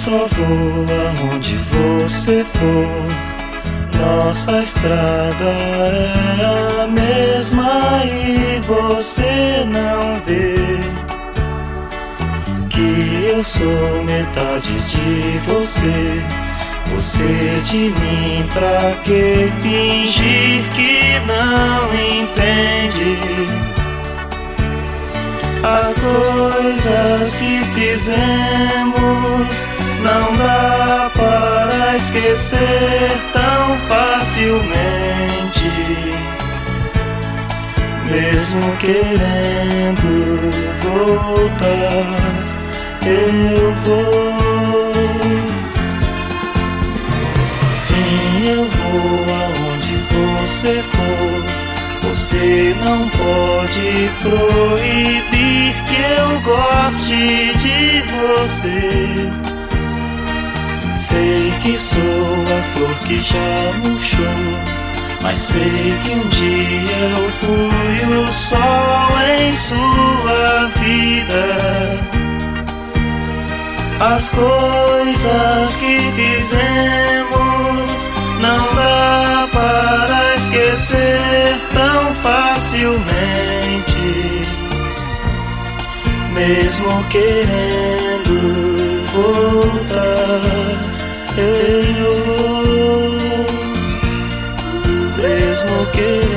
só vou aonde você for. Nossa estrada é a mesma e você não vê que eu sou metade de você. Você de mim, pra que fingir que não entende as coisas que fizemos? Não dá para esquecer tão facilmente. Mesmo querendo voltar, eu vou. Sim, eu vou aonde você for. Você não pode proibir que eu goste de você. Sei que sou a flor que já murchou, mas sei que um dia eu fui o sol em sua vida. As coisas que fizemos não dá para esquecer tão facilmente. Mesmo querendo voltar, eu vou. Mesmo querendo